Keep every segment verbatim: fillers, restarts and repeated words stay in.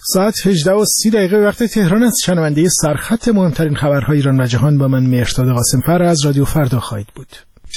ساعت هجده و سی دقیقه وقت تهران است. شنونده سرخط مهمترین خبرهای ایران و جهان با من مهرداد قاسم‌فر از رادیو فردا خواهید بود.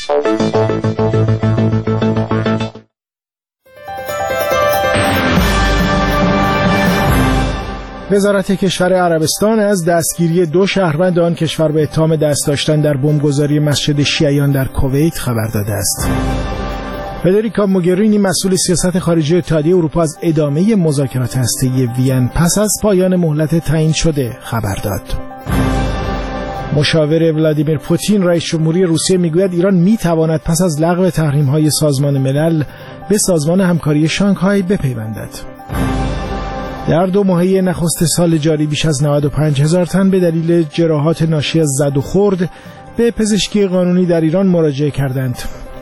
وزارت کشور عربستان از دستگیری دو شهروند آن کشور به اتهام دست داشتن در بمبگذاری مسجد شیعیان در کویت خبر داده است. فدریکا موگرینی مسئول سیاست خارجی اتحادیه اروپا از ادامه مذاکرات هسته‌ای وین پس از پایان مهلت تعیین شده خبر داد. مشاور ولادیمیر پوتین رئیس جمهوری روسیه میگوید ایران میتواند پس از لغو تحریم‌های سازمان ملل به سازمان همکاری شانگهای بپیوندد. در دو ماهه نخست سال جاری بیش از نود و پنج هزار تن به دلیل جراحات ناشی از زد و خورد به پزشکی قانونی در ایران مراجعه کردند.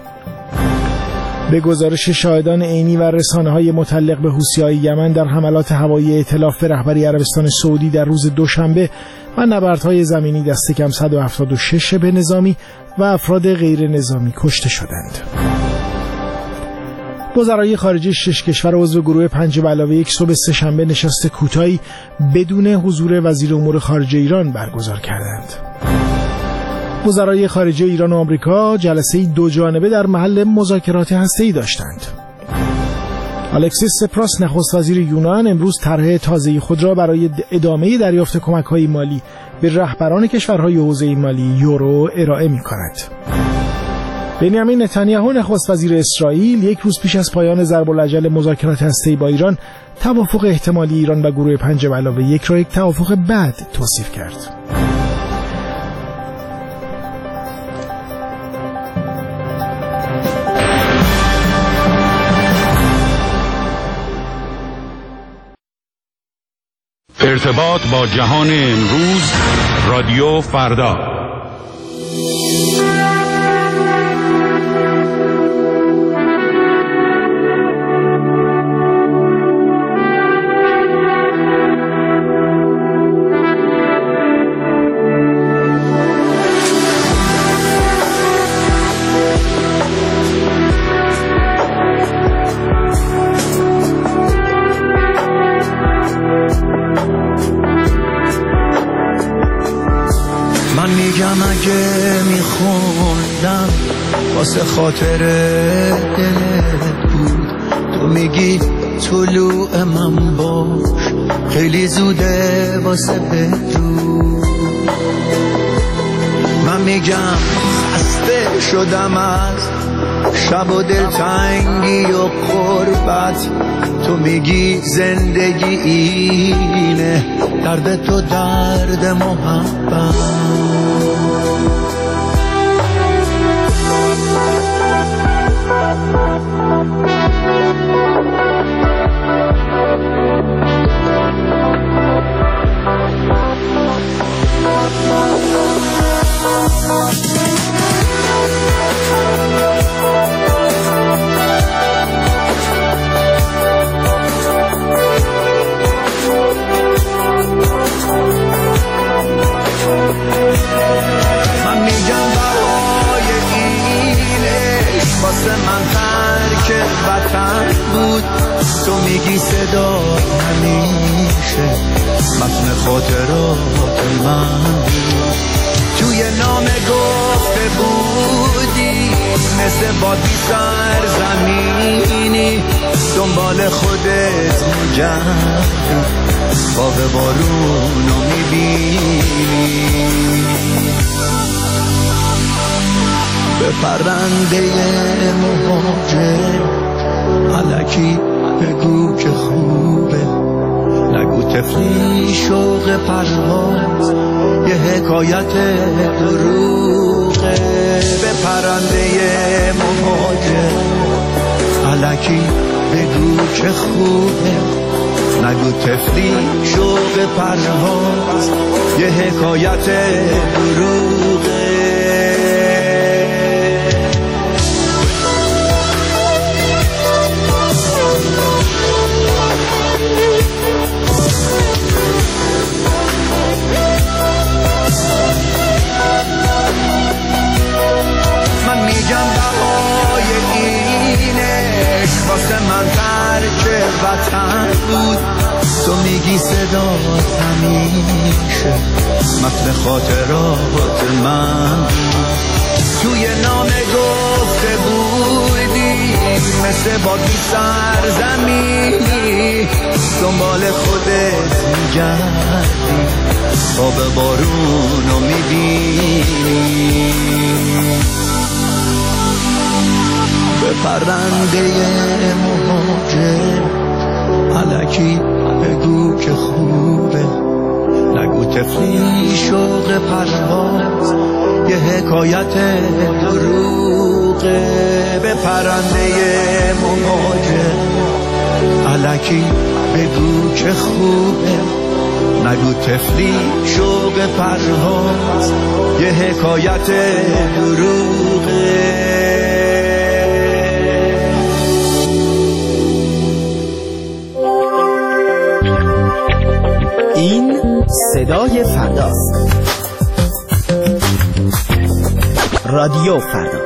به گزارش شاهدان عینی و رسانه‌های متعلق به حوثی‌های یمن در حملات هوایی ائتلاف به رهبری عربستان سعودی در روز دوشنبه و نبردهای زمینی دست کم صد و هفتاد و شش شبه نظامی و افراد غیر نظامی کشته شدند. وزرای خارجه شش کشور عضو گروه پنج به علاوه یک صبح سه‌شنبه نشست کوتاهی بدون حضور وزیر امور خارجه ایران برگزار کردند. وزرای خارجه ایران و آمریکا جلسه‌ای دو جانبه در محل مذاکرات هسته‌ای داشتند. الکسیس سپراس نخست وزیر یونان امروز طرح تازه خود را برای ادامه دریافت کمک‌های مالی به رهبران کشورهای حوزه مالی یورو ارائه می‌کند. بنیامین نتانیاهو نخست وزیر اسرائیل یک روز پیش از پایان ضرب الاجل مذاکرات هسته‌ای با ایران توافق احتمالی ایران و گروه پنج به علاوه یک را یک توافق بد توصیف کرد. ارتباط با جهان امروز، رادیو فردا. واسه خاطر دلت بود، تو میگی طلوع من باش، خیلی زوده واسه بدرود. من میگم خسته شدم از شب و دلتنگی و غربت، تو میگی زندگی اینه، درد تو درد محبت. من میگم بهای اینش واسه من ترک وطن بود، تو میگی صدا همیشه متن خاطرات من بود. توی نامه گفته بودی مثل بادی سرزمینی، دنبال خودت میگردی، باغ بارونو میبینی. به پرنده مهاجر الکی بگو که خوبه، نگو تفلی شوق پرواز یه حکایت دروغه. به پرنده مهاجر الکی بگو که خوبه، نگو تفلی شوق پرواز یه حکایت دروغه. من میگم بهای اینش واسه من ترک وطن بود، تو میگی بگی صدات همیشه متن خاطرات من توی نامه گفته بودی مثل باقی سرزمینی دنبال خودت میگردی آب بارونو میبینی به پرنده مهاجر الکی بگو که خوبه نگو تفلی شوق پرواز یه حکایت دروغه به پرنده مهاجر الکی بگو که خوبه نگو تفلی شوق پرواز یه حکایت دروغه. این صدای فرداست. رادیو فردا.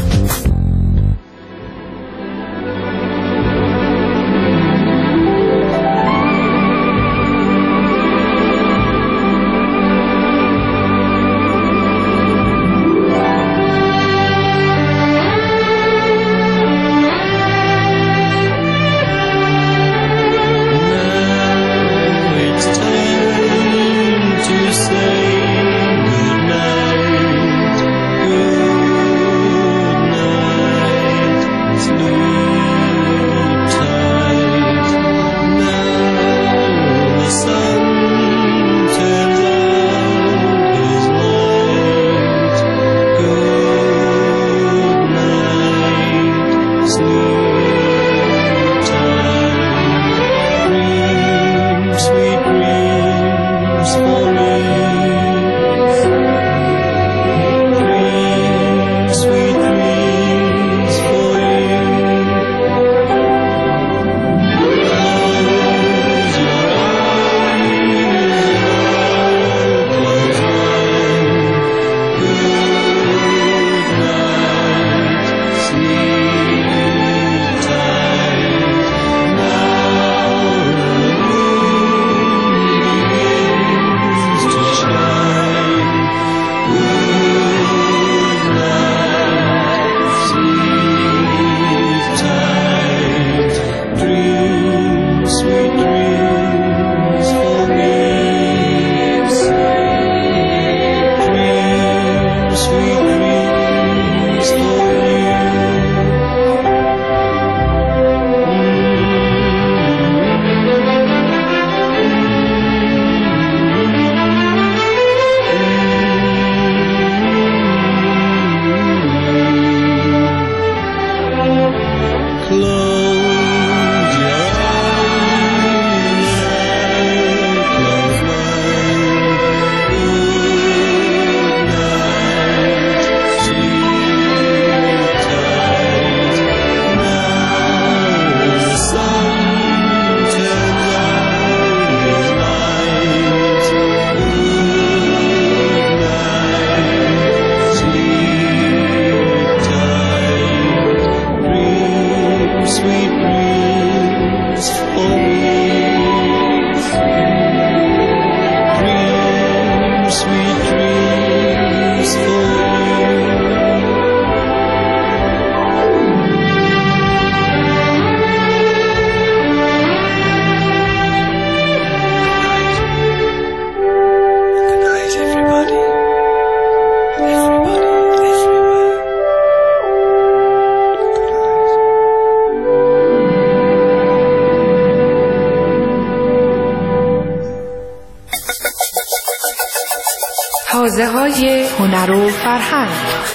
حوزه‌های هنر و فرهنگ.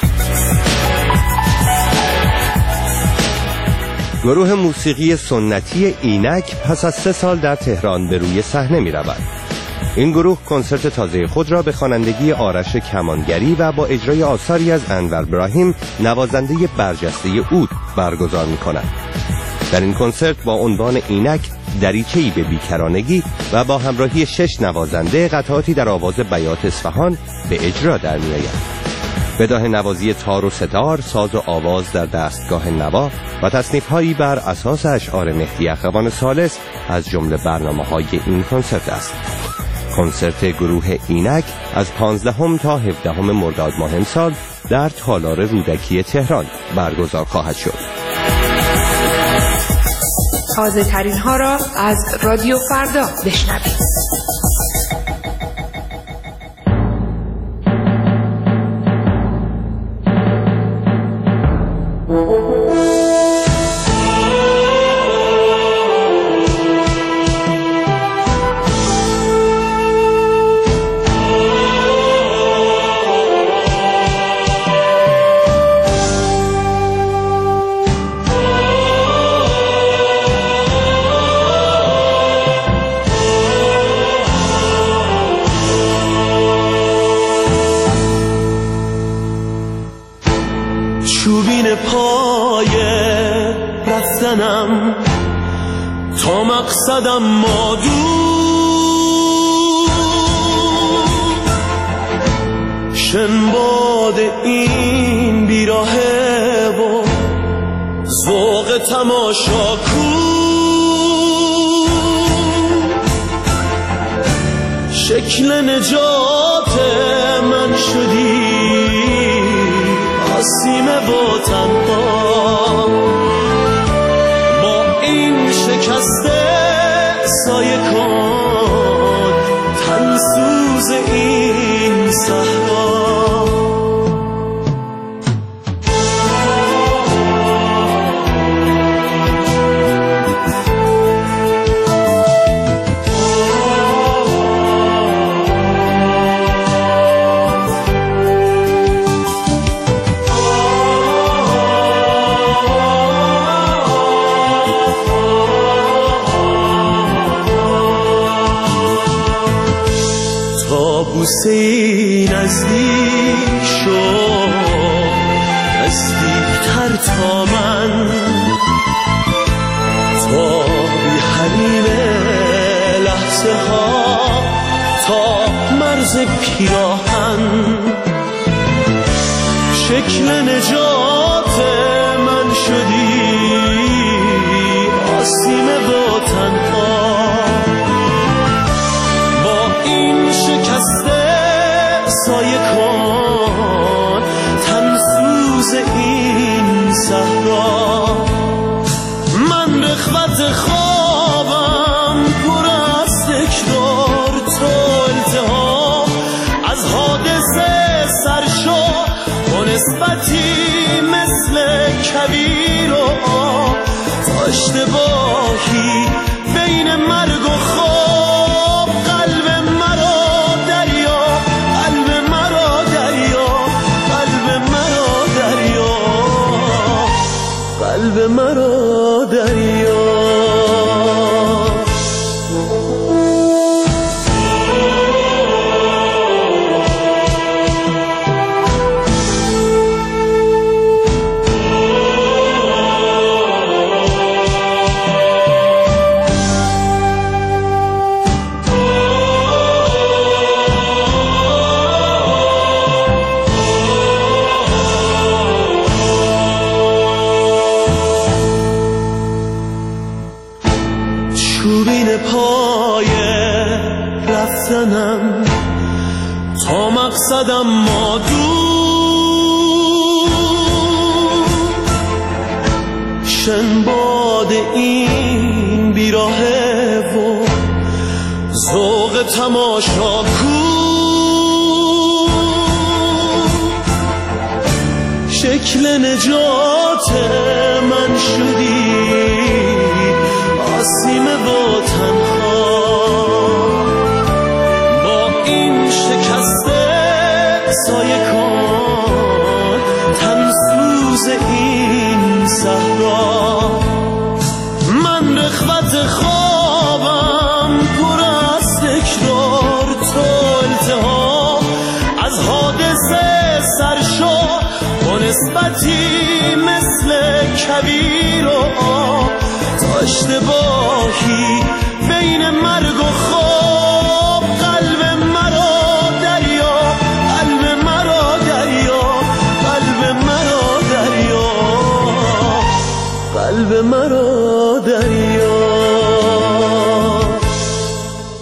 گروه موسیقی سنتی اینک پس از سه سال در تهران به روی صحنه می رود. این گروه کنسرت تازه خود را به خوانندگی آرش کمانگری و با اجرای آثاری از انور ابراهیم نوازنده برجسته عود برگزار می کند. در این کنسرت با عنوان اینک دریچه‌ای به بیکرانگی و با همراهی شش نوازنده قطعاتی در آواز بیات اصفهان به اجرا در می‌آید. بداهه نوازی تار و ستار، ساز و آواز در دستگاه نوا و تصنیف‌هایی بر اساس اشعار مهدی اخوان ثالث از جمله برنامه‌های این کنسرت است. کنسرت گروه اینک از پانزدهم تا هفدهم مرداد ماه امسال در تالار رودکی تهران برگزار خواهد شد. تازه ترین ها را از رادیو فردا بشنوید. چوبین پای رفتنم تا مقصدم مادون، شنباد این بیراهه و ذوق تماشاکو، شکل نجات من شدی آسیمه و تنها، با این شکسته سایه کن تنسوز این صحرا. بوسه‌ای نزدیک شد، نزدیکتر تا من، تا بی حریم لحظه ها تا مرز پیراهن، شکل نجات من شدی آسیمه و تنها، با این شکسته سایه کن تنسوز این صحرا. من رخوت خوابم پر از تکرار، تو التهاب از حادثه سرشو با نسبتی مثل کویر و آب، تا اشتباهی بین مرگ و خواب، قلب مرا دریا، قلب مرا دریا، قلب مرا دریا، قلب مرا دریا. چوبین پای رفتنم تا مقصدم مادون، شنباد این بیراهه و ذوق تماشاکو، شکل نجات من شدی آسیمه و تنها، با این شکسته سایه کن تنسوز این صحرا. من رخوت خوابم پر از تکرار، تو التهاب از حادثه سرشو با نسبتی مثل کویر و آب، تا اشتباهی بین مرگ و